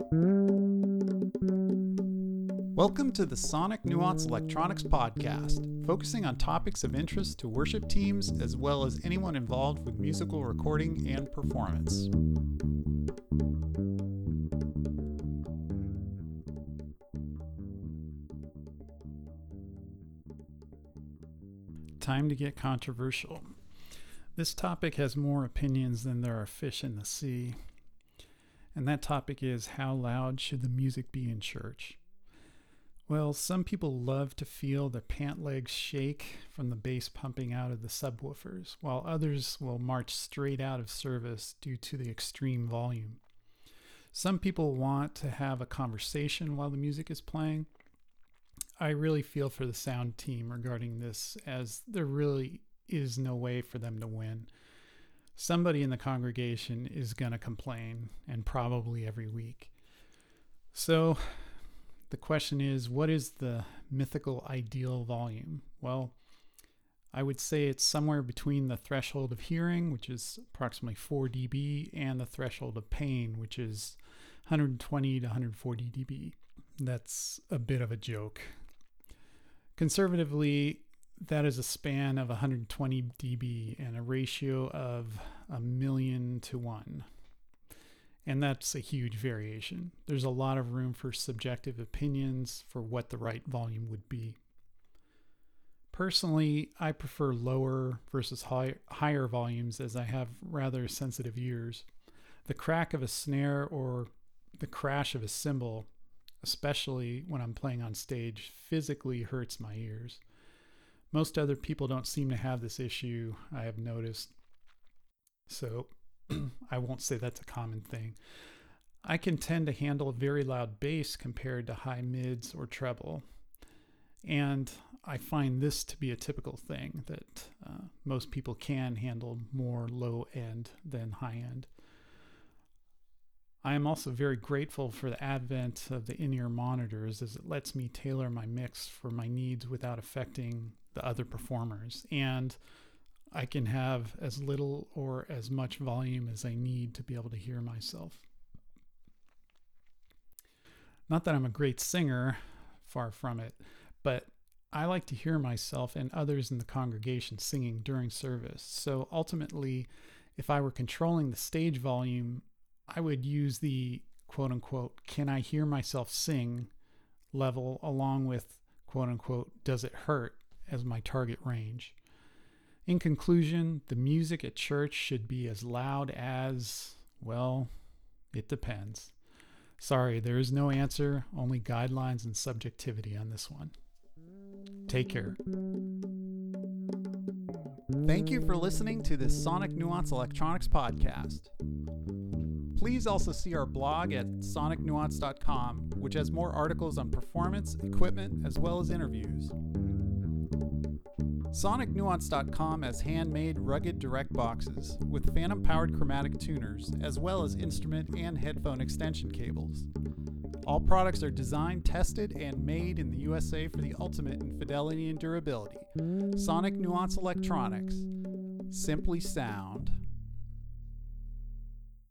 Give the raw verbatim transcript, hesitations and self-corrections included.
Welcome to the Sonic Nuance Electronics Podcast, focusing on topics of interest to worship teams as well as anyone involved with musical recording and performance. Time to get controversial. This topic has more opinions than there are fish in the sea. And that topic is, how loud should the music be in church? Well, some people love to feel their pant legs shake from the bass pumping out of the subwoofers, while others will march straight out of service due to the extreme volume. Some people want to have a conversation while the music is playing. I really feel for the sound team regarding this, as there really is no way for them to win. Somebody in the congregation is going to complain, and probably every week. So the question is, what is the mythical ideal volume? Well, I would say it's somewhere between the threshold of hearing, which is approximately four decibels, and the threshold of pain, which is one hundred twenty to one hundred forty decibels. That's a bit of a joke. Conservatively, that is a span of one hundred twenty decibels and a ratio of a million to one. And that's a huge variation. There's a lot of room for subjective opinions for what the right volume would be. Personally, I prefer lower versus high, higher volumes, as I have rather sensitive ears. The crack of a snare or the crash of a cymbal, especially when I'm playing on stage, physically hurts my ears. Most other people don't seem to have this issue, I have noticed. So I won't say that's a common thing. I can tend to handle a very loud bass compared to high mids or treble. And I find this to be a typical thing, that uh, most people can handle more low end than high end. I am also very grateful for the advent of the in-ear monitors, as it lets me tailor my mix for my needs without affecting the other performers, and I can have as little or as much volume as I need to be able to hear myself. Not that I'm a great singer, far from it, but I like to hear myself and others in the congregation singing during service. So ultimately, if I were controlling the stage volume, I would use the quote-unquote, can I hear myself sing level along with quote-unquote, does it hurt, as my target range. In conclusion, the music at church should be as loud as, well, it depends. Sorry, there is no answer, only guidelines and subjectivity on this one. Take care. Thank you for listening to this Sonic Nuance Electronics Podcast. Please also see our blog at sonic nuance dot com, which has more articles on performance, equipment, as well as interviews. sonic nuance dot com has handmade rugged direct boxes with phantom-powered chromatic tuners, as well as instrument and headphone extension cables. All products are designed, tested, and made in the U S A for the ultimate in fidelity and durability. Sonic Nuance Electronics. Simply sound.